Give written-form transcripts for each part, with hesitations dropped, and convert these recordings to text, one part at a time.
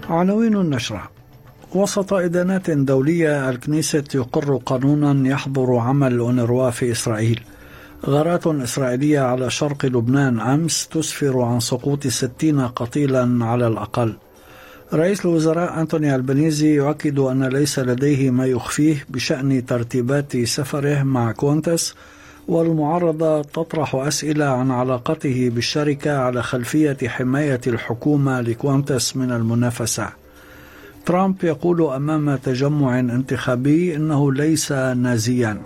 عناوين النشرة: وسط إدانات دولية الكنيست يقر قانونا يحظر عمل أونروا في إسرائيل. غارات إسرائيلية على شرق لبنان أمس تسفر عن سقوط 60 قتيلا على الأقل. رئيس الوزراء أنتوني ألبانيزي يؤكد أن ليس لديه ما يخفيه بشأن ترتيبات سفره مع كوانتس، والمعارضة تطرح أسئلة عن علاقته بالشركة على خلفية حماية الحكومة لكوانتس من المنافسة. ترامب يقول أمام تجمع انتخابي إنه ليس نازيا.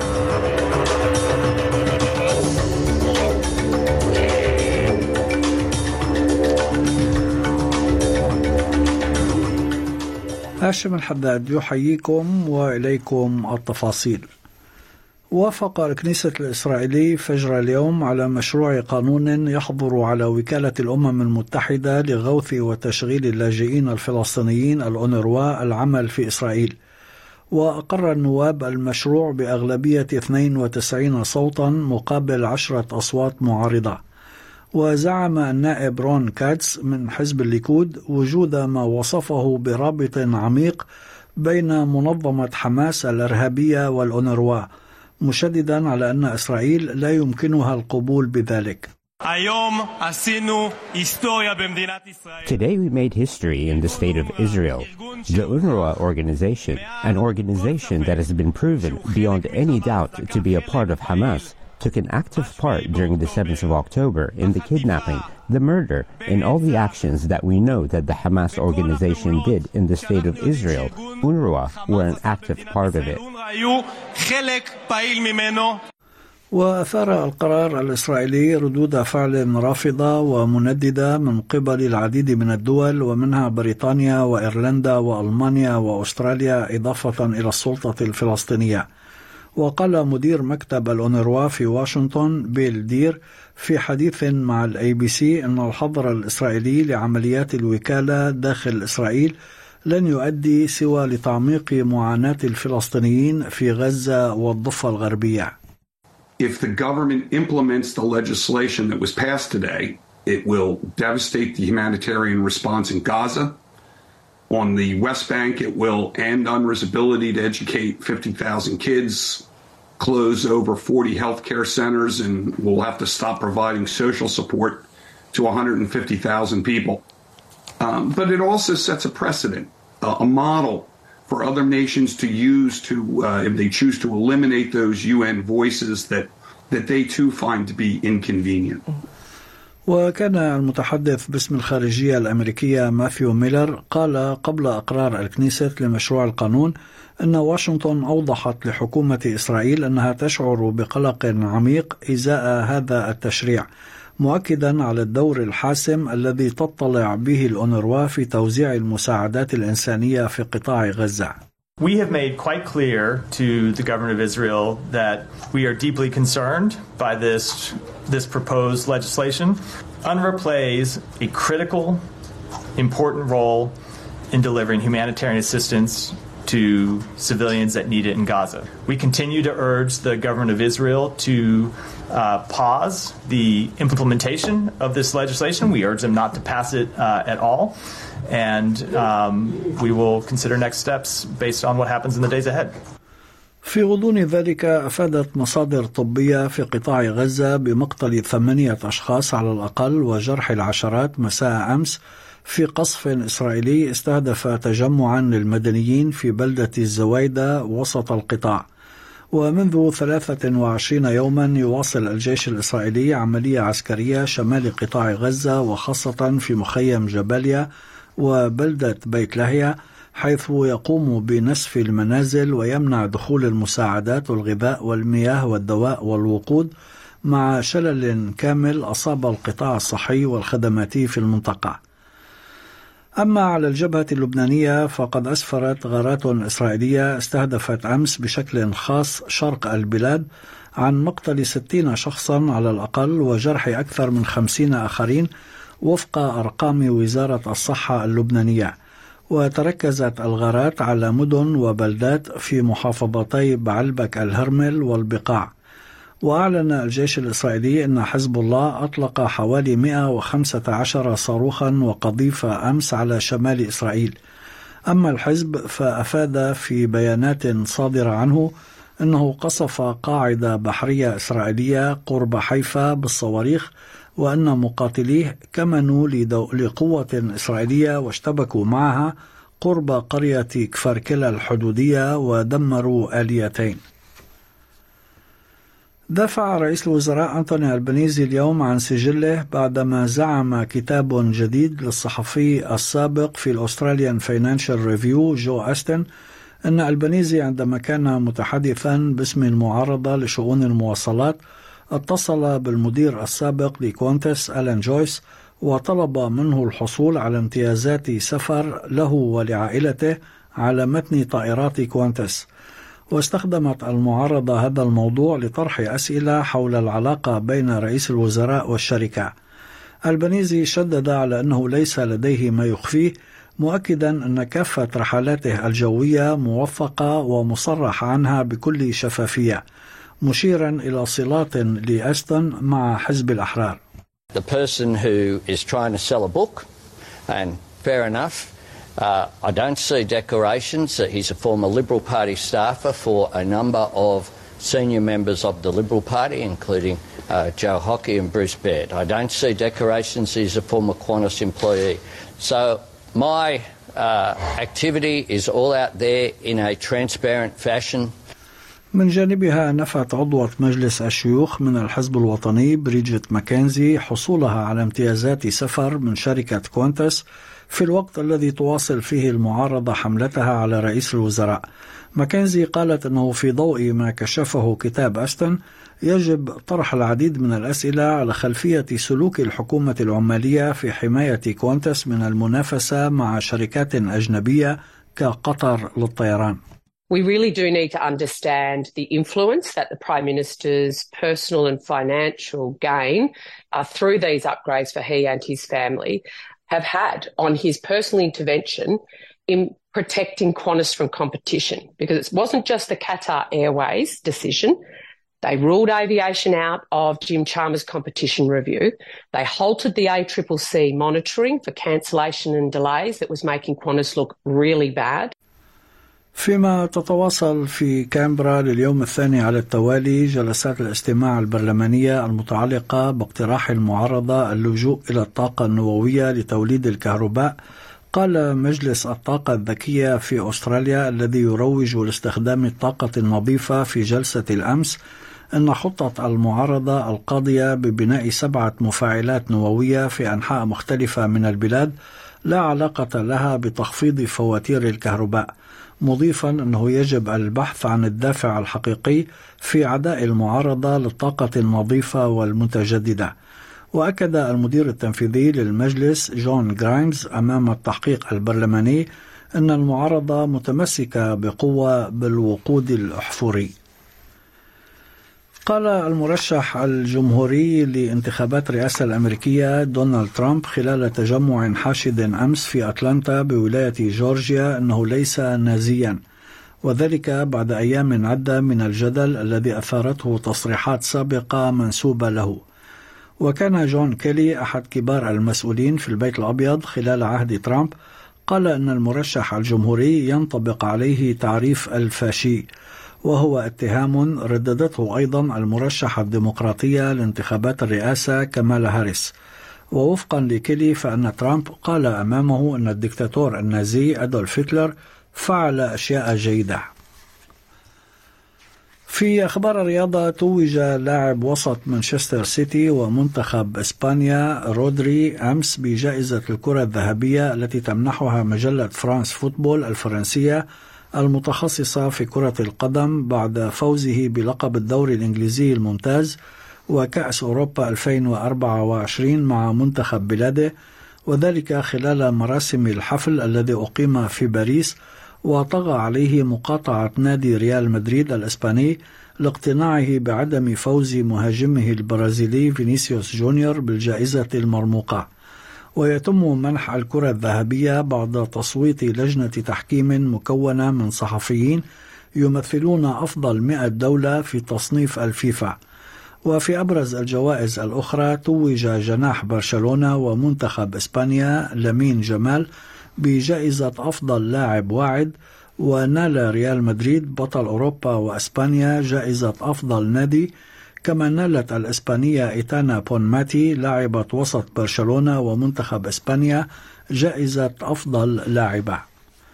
هاشم الحداد يحييكم وإليكم التفاصيل. وافق الكنيسة الإسرائيلي فجر اليوم على مشروع قانون يحظر على وكالة الأمم المتحدة لغوث وتشغيل اللاجئين الفلسطينيين الأونروا العمل في إسرائيل. وأقر النواب المشروع بأغلبية 92 صوتا مقابل 10 أصوات معارضة. وزعم النائب رون كاتس من حزب الليكود وجود ما وصفه برابط عميق بين منظمة حماس الإرهابية والأونروا، مشددا على أن إسرائيل لا يمكنها القبول بذلك. Today we made history in the state of Israel. The UNRWA organization, an organization that has been proven beyond any doubt to be a part of Hamas, took an active part during the 7th of October in the kidnapping, the murder, and all the actions that we know that the Hamas organization did in the state of Israel. UNRWA were an active part of it. وأثار القرار الإسرائيلي ردود فعل رافضة ومنددة من قبل العديد من الدول، ومنها بريطانيا وإيرلندا وألمانيا وأستراليا، إضافة إلى السلطة الفلسطينية. وقال مدير مكتب الأونروا في واشنطن بيل دير في حديث مع ABC أن الحظر الإسرائيلي لعمليات الوكالة داخل إسرائيل لن يؤدي سوى لتعميق معاناة الفلسطينيين في غزة والضفة الغربية. If the government implements the legislation that was passed today, it will devastate the humanitarian response in Gaza. On the West Bank, it will end UNRWA's ability to educate 50,000 kids, close over 40 healthcare centers, and we'll have to stop providing social support to 150,000 people. But it also sets a precedent, a model for other nations to use to, if they choose to eliminate those UN voices that they too find to be inconvenient. وكان المتحدث باسم الخارجية الأمريكية ماثيو ميلر قال قبل إقرار الكنيسة لمشروع القانون أن واشنطن أوضحت لحكومة إسرائيل أنها تشعر بقلق عميق إزاء هذا التشريع، مؤكدا على الدور الحاسم الذي تطلع به الأونروا في توزيع المساعدات الإنسانية في قطاع غزة. We have made quite clear to the government of Israel that we are deeply concerned by this proposed legislation. UNRWA plays a critical, important role in delivering humanitarian assistance to civilians that need it in Gaza. We continue to urge the government of Israel to pause the implementation of this legislation. We urge them not to pass it at all. And we will consider next steps based on what happens in the days ahead. في غضون ذلك أفادت مصادر طبية في قطاع غزة بمقتل 8 أشخاص على الأقل وجرح العشرات مساء أمس في قصف إسرائيلي استهدف تجمعا للمدنيين في بلدة الزويدة وسط القطاع. ومنذ 23 يوما يواصل الجيش الإسرائيلي عملية عسكرية شمال قطاع غزة، وخاصة في مخيم جباليا وبلدة بيت لاهيا، حيث يقوم بنسف المنازل ويمنع دخول المساعدات والغذاء والمياه والدواء والوقود، مع شلل كامل أصاب القطاع الصحي والخدماتي في المنطقة. أما على الجبهة اللبنانية فقد أسفرت غارات إسرائيلية استهدفت أمس بشكل خاص شرق البلاد عن مقتل 60 شخصا على الأقل وجرح أكثر من 50 آخرين وفق أرقام وزارة الصحة اللبنانية. وتركزت الغارات على مدن وبلدات في محافظتي بعلبك الهرمل والبقاع. وأعلن الجيش الإسرائيلي أن حزب الله أطلق حوالي 115 صاروخا وقذيفة أمس على شمال إسرائيل. أما الحزب فأفاد في بيانات صادرة عنه أنه قصف قاعدة بحرية إسرائيلية قرب حيفا بالصواريخ، وأن مقاتليه كمنوا لقوة إسرائيلية واشتبكوا معها قرب قرية كفر كلا الحدودية ودمروا آليتين. دافع رئيس الوزراء أنتوني ألبانيزي اليوم عن سجله بعدما زعم كتاب جديد للصحفي السابق في الأستراليان فاينانشال ريفيو جو أستن أن ألبانيزي عندما كان متحدثا باسم المعارضة لشؤون المواصلات اتصل بالمدير السابق لكوانتس ألان جويس وطلب منه الحصول على امتيازات سفر له ولعائلته على متن طائرات كوانتس. واستخدمت المعارضة هذا الموضوع لطرح أسئلة حول العلاقة بين رئيس الوزراء والشركة. ألبانيزي شدد على أنه ليس لديه ما يخفيه، مؤكدا أن كافة رحلاته الجوية موثقة ومصرح عنها بكل شفافية، مشيرا إلى صلات لأستن مع حزب الأحرار. The person who is trying to sell a book, and fair enough, I don't see declarations that he's a former Liberal Party staffer for a number of senior members of the Liberal Party, including Joe Hockey and Bruce Baird. I don't see declarations he's a former Qantas employee. So my activity is all out there in a transparent fashion. من جانبها نفت عضوة مجلس الشيوخ من الحزب الوطني بريجيت ماكنزي حصولها على امتيازات سفر من شركة كوانتس في الوقت الذي تواصل فيه المعارضة حملتها على رئيس الوزراء. ماكنزي قالت أنه في ضوء ما كشفه كتاب أستن يجب طرح العديد من الأسئلة على خلفية سلوك الحكومة العمالية في حماية كوانتس من المنافسة مع شركات أجنبية كقطر للطيران. We really do need to understand the influence that the Prime Minister's personal and financial gain through these upgrades for he and his family have had on his personal intervention in protecting Qantas from competition. Because it wasn't just the Qatar Airways decision. They ruled aviation out of Jim Chalmers' competition review. They halted the ACCC monitoring for cancellation and delays that was making Qantas look really bad. فيما تتواصل في كامبرا لليوم الثاني على التوالي جلسات الاستماع البرلمانية المتعلقة باقتراح المعارضة اللجوء إلى الطاقة النووية لتوليد الكهرباء، قال مجلس الطاقة الذكية في أستراليا الذي يروج لاستخدام الطاقة النظيفة في جلسة الأمس أن خطة المعارضة القاضية ببناء 7 مفاعلات نووية في أنحاء مختلفة من البلاد لا علاقة لها بتخفيض فواتير الكهرباء، مضيفا أنه يجب البحث عن الدافع الحقيقي في عداء المعارضة للطاقة النظيفة والمتجددة. وأكد المدير التنفيذي للمجلس جون غرايمز أمام التحقيق البرلماني أن المعارضة متمسكة بقوة بالوقود الأحفوري. قال المرشح الجمهوري لانتخابات الرئاسة الأمريكية دونالد ترامب خلال تجمع حاشد أمس في أتلانتا بولاية جورجيا أنه ليس نازيا، وذلك بعد أيام عدة من الجدل الذي أثارته تصريحات سابقة منسوبة له. وكان جون كيلي أحد كبار المسؤولين في البيت الأبيض خلال عهد ترامب قال أن المرشح الجمهوري ينطبق عليه تعريف الفاشي، وهو اتهام رددته أيضا المرشحة الديمقراطية لانتخابات الرئاسة كامالا هاريس. ووفقا لكيلي فإن ترامب قال أمامه أن الدكتاتور النازي أدولف هتلر فعل أشياء جيدة. في أخبار الرياضة، توج لاعب وسط مانشستر سيتي ومنتخب إسبانيا رودري أمس بجائزة الكرة الذهبية التي تمنحها مجلة فرانس فوتبول الفرنسية المتخصصة في كرة القدم بعد فوزه بلقب الدوري الإنجليزي الممتاز وكأس أوروبا 2024 مع منتخب بلاده، وذلك خلال مراسم الحفل الذي أقيم في باريس، وطغى عليه مقاطعة نادي ريال مدريد الإسباني لاقتناعه بعدم فوز مهاجمه البرازيلي فينيسيوس جونيور بالجائزة المرموقة. ويتم منح الكرة الذهبية بعد تصويت لجنة تحكيم مكونة من صحفيين يمثلون أفضل 100 دولة في تصنيف الفيفا. وفي أبرز الجوائز الأخرى توج جناح برشلونة ومنتخب إسبانيا لامين جمال بجائزة أفضل لاعب واعد، ونال ريال مدريد بطل أوروبا وإسبانيا جائزة أفضل نادي، كما نالت الإسبانية إيتانا بونماتي لاعبة وسط برشلونة ومنتخب إسبانيا جائزة أفضل لاعبة.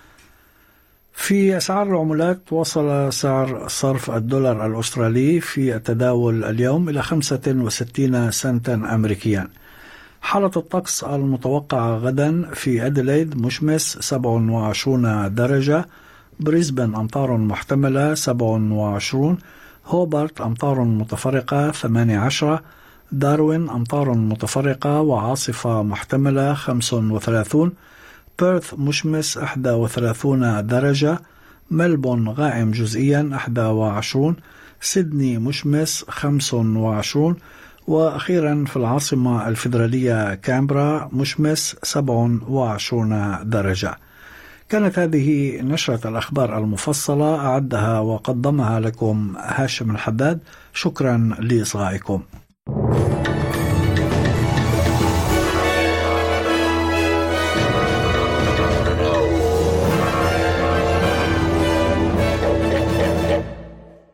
في أسعار العملات، وصل سعر صرف الدولار الأسترالي في التداول اليوم إلى 65 سنتا أمريكيا. حالة الطقس المتوقعة غدا: في أديلايد مشمس 27 درجة، بريسبن أمطار محتملة 27، هوبارت أمطار متفرقة 18، داروين أمطار متفرقة وعاصفة محتملة 35، بيرث مشمس 31 درجة، ملبون غائم جزئيا 21، سيدني مشمس 25، وأخيرا في العاصمة الفيدرالية كامبرا مشمس 27 درجة. كانت هذه نشرة الأخبار المفصلة، أعدها وقدمها لكم هاشم الحداد. شكرا لإصغائكم.